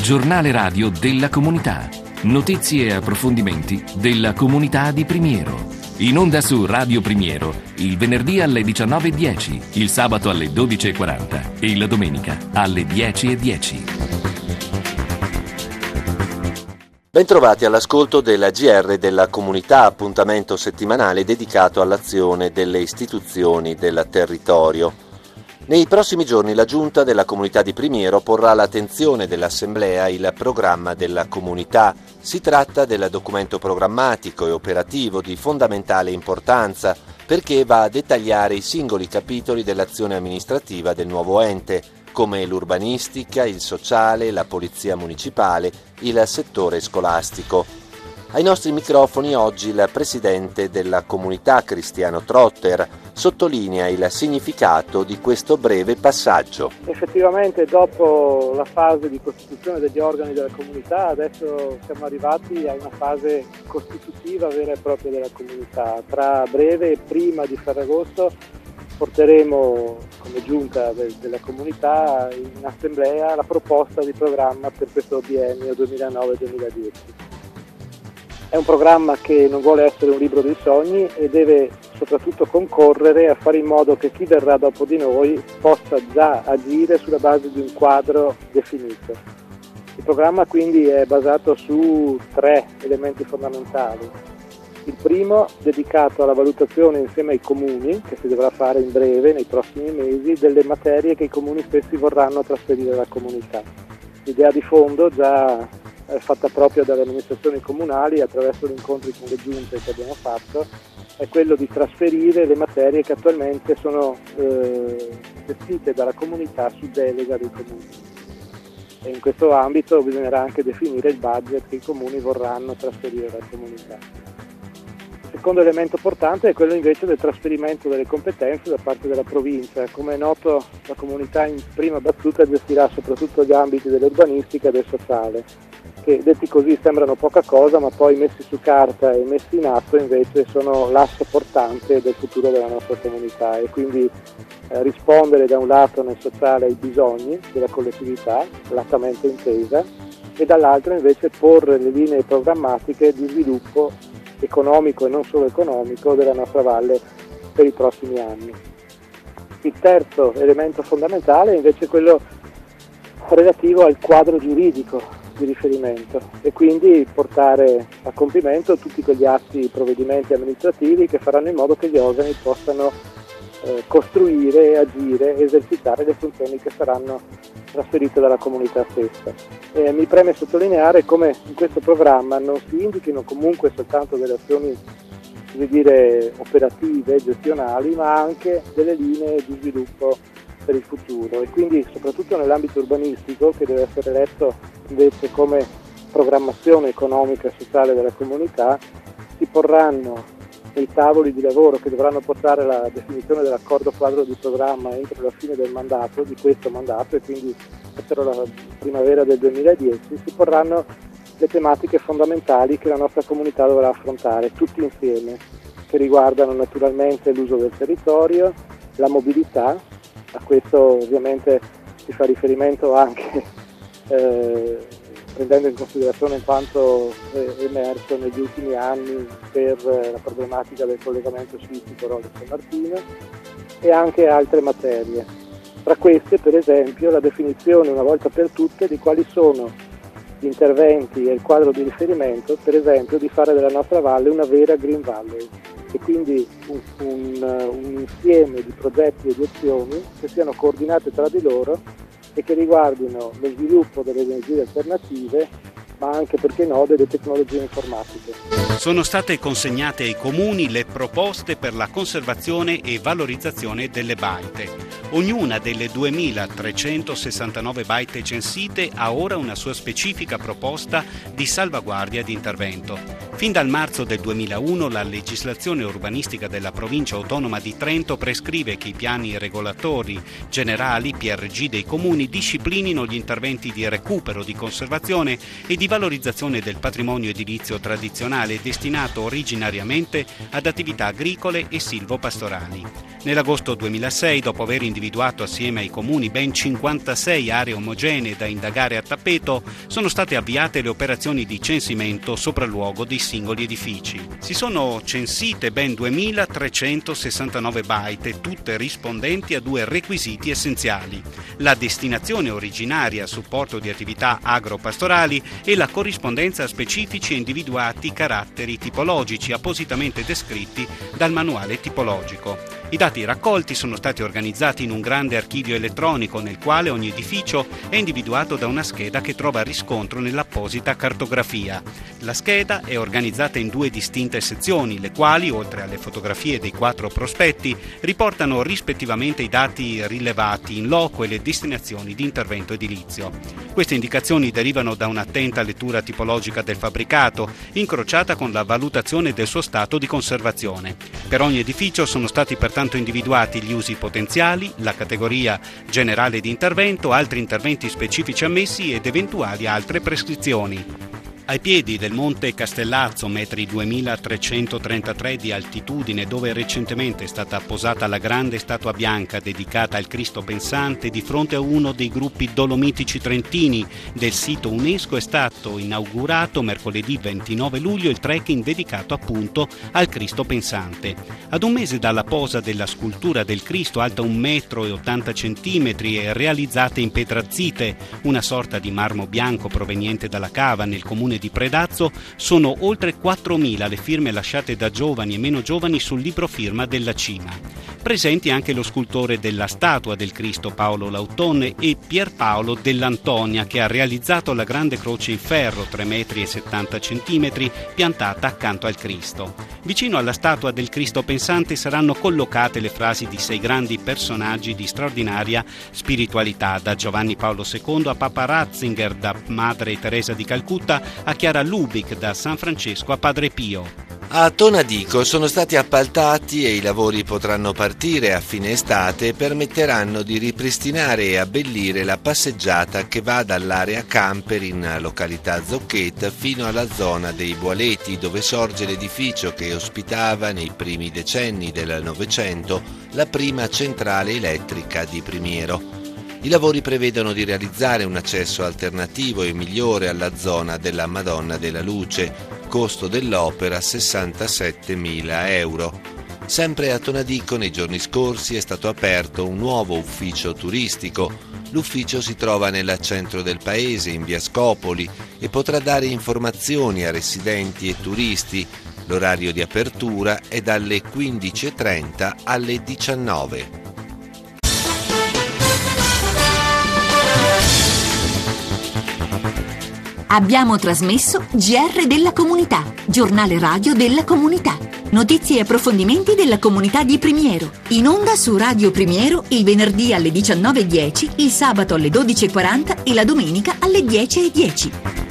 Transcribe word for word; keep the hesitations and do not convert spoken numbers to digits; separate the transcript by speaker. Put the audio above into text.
Speaker 1: giornale radio della comunità. Notizie e approfondimenti della comunità di Primiero. In onda su Radio Primiero, il venerdì alle diciannove e dieci, il sabato alle dodici e quaranta e la domenica alle dieci e dieci.
Speaker 2: Bentrovati all'ascolto della G R della comunità, appuntamento settimanale dedicato all'azione delle istituzioni del territorio. Nei prossimi giorni la Giunta della Comunità di Primiero porrà all'attenzione dell'Assemblea il programma della comunità. Si tratta del documento programmatico e operativo di fondamentale importanza perché va a dettagliare i singoli capitoli dell'azione amministrativa del nuovo ente, come l'urbanistica, il sociale, la polizia municipale, il settore scolastico. Ai nostri microfoni oggi il presidente della comunità, Cristiano Trotter, sottolinea il significato di questo breve passaggio.
Speaker 3: Effettivamente dopo la fase di costituzione degli organi della comunità adesso siamo arrivati a una fase costitutiva vera e propria della comunità. Tra breve e prima di Ferragosto porteremo come giunta de- della comunità in assemblea la proposta di programma per questo biennio duemilanove duemiladieci. È un programma che non vuole essere un libro dei sogni e deve soprattutto concorrere a fare in modo che chi verrà dopo di noi possa già agire sulla base di un quadro definito. Il programma quindi è basato su tre elementi fondamentali. Il primo, dedicato alla valutazione insieme ai comuni, che si dovrà fare in breve, nei prossimi mesi, delle materie che i comuni stessi vorranno trasferire alla comunità. L'idea di fondo già è fatta proprio dalle amministrazioni comunali attraverso gli incontri con le giunte che abbiamo fatto, è quello di trasferire le materie che attualmente sono eh, gestite dalla comunità su delega dei comuni. E in questo ambito bisognerà anche definire il budget che i comuni vorranno trasferire alla comunità. Il secondo elemento portante è quello invece del trasferimento delle competenze da parte della provincia. Come è noto, la comunità in prima battuta gestirà soprattutto gli ambiti dell'urbanistica e del sociale, che detti così sembrano poca cosa, ma poi messi su carta e messi in atto invece sono l'asse portante del futuro della nostra comunità e quindi eh, rispondere da un lato nel sociale ai bisogni della collettività, lattamente intesa, e dall'altro invece porre le linee programmatiche di sviluppo economico e non solo economico della nostra valle per i prossimi anni. Il terzo elemento fondamentale è invece quello relativo al quadro giuridico di riferimento e quindi portare a compimento tutti quegli atti, provvedimenti amministrativi che faranno in modo che gli organi possano eh, costruire, agire, esercitare le funzioni che saranno trasferite dalla comunità stessa. E mi preme sottolineare come in questo programma non si indichino comunque soltanto delle azioni, come dire, operative, gestionali, ma anche delle linee di sviluppo per il futuro e quindi soprattutto nell'ambito urbanistico, che deve essere letto invece come programmazione economica e sociale della comunità, si porranno nei tavoli di lavoro che dovranno portare alla definizione dell'accordo quadro di programma entro la fine del mandato, di questo mandato e quindi entro la primavera del duemiladieci, si porranno le tematiche fondamentali che la nostra comunità dovrà affrontare tutti insieme, che riguardano naturalmente l'uso del territorio, la mobilità. A questo ovviamente si fa riferimento anche eh, prendendo in considerazione quanto è emerso negli ultimi anni per eh, la problematica del collegamento sciistico Rollo-San Martino e anche altre materie. Tra queste, per esempio, la definizione una volta per tutte di quali sono gli interventi e il quadro di riferimento, per esempio, di fare della nostra valle una vera Green Valley e quindi un, un, un insieme di progetti e di azioni che siano coordinate tra di loro e che riguardino lo sviluppo delle energie alternative, ma anche, perché no, delle tecnologie informatiche.
Speaker 4: Sono state consegnate ai comuni le proposte per la conservazione e valorizzazione delle baite. Ognuna delle duemilatrecentosessantanove baite censite ha ora una sua specifica proposta di salvaguardia di intervento. Fin dal marzo del duemilauno la legislazione urbanistica della provincia autonoma di Trento prescrive che i piani regolatori generali P R G dei comuni disciplinino gli interventi di recupero, di conservazione e di valorizzazione del patrimonio edilizio tradizionale destinato originariamente ad attività agricole e silvopastorali. Nell'agosto duemilasei, dopo aver individuato assieme ai comuni ben cinquantasei aree omogenee da indagare a tappeto, sono state avviate le operazioni di censimento sopralluogo dei singoli edifici. Si sono censite ben duemilatrecentosessantanove baite, tutte rispondenti a due requisiti essenziali: la destinazione originaria a supporto di attività agropastorali e la corrispondenza a specifici e individuati caratteri tipologici appositamente descritti dal manuale tipologico. I dati raccolti sono stati organizzati in un grande archivio elettronico nel quale ogni edificio è individuato da una scheda che trova riscontro nell'apposita cartografia. La scheda è organizzata in due distinte sezioni, le quali, oltre alle fotografie dei quattro prospetti, riportano rispettivamente i dati rilevati in loco e le destinazioni di intervento edilizio. Queste indicazioni derivano da un'attenta lettura tipologica del fabbricato, incrociata con la valutazione del suo stato di conservazione. Per ogni edificio sono stati pertanto individuati gli usi potenziali, la categoria generale di intervento, altri interventi specifici ammessi ed eventuali altre prescrizioni. Ai piedi del Monte Castellazzo, metri duemilatrecentotrentatré di altitudine, dove recentemente è stata posata la grande statua bianca dedicata al Cristo Pensante, di fronte a uno dei gruppi dolomitici trentini del sito UNESCO, è stato inaugurato mercoledì ventinove luglio il trekking dedicato appunto al Cristo Pensante. Ad un mese dalla posa della scultura del Cristo, alta un metro e ottanta centimetri e realizzata in pietrazzite, una sorta di marmo bianco proveniente dalla cava nel comune di Predazzo, sono oltre quattromila le firme lasciate da giovani e meno giovani sul libro firma della cima. Presenti anche lo scultore della statua del Cristo Paolo Lauton e Pierpaolo dell'Antonia, che ha realizzato la grande croce in ferro tre metri e settanta centimetri piantata accanto al Cristo. Vicino alla statua del Cristo Pensante saranno collocate le frasi di sei grandi personaggi di straordinaria spiritualità, da Giovanni Paolo secondo a Papa Ratzinger, da Madre Teresa di Calcutta a Chiara Lubick, da San Francesco a Padre Pio.
Speaker 2: A Tonadico sono stati appaltati e i lavori potranno partire a fine estate e permetteranno di ripristinare e abbellire la passeggiata che va dall'area camper in località Zocchetta fino alla zona dei Boaleti, dove sorge l'edificio che ospitava nei primi decenni del Novecento la prima centrale elettrica di Primiero. I lavori prevedono di realizzare un accesso alternativo e migliore alla zona della Madonna della Luce, costo dell'opera sessantasettemila euro. Sempre a Tonadico nei giorni scorsi è stato aperto un nuovo ufficio turistico. L'ufficio si trova nel centro del paese, in via Scopoli, e potrà dare informazioni a residenti e turisti. L'orario di apertura è dalle quindici e trenta alle diciannove.
Speaker 5: Abbiamo trasmesso G R della Comunità, giornale radio della comunità. Notizie e approfondimenti della comunità di Primiero. In onda su Radio Primiero il venerdì alle diciannove e dieci, il sabato alle dodici e quaranta e la domenica alle dieci e dieci.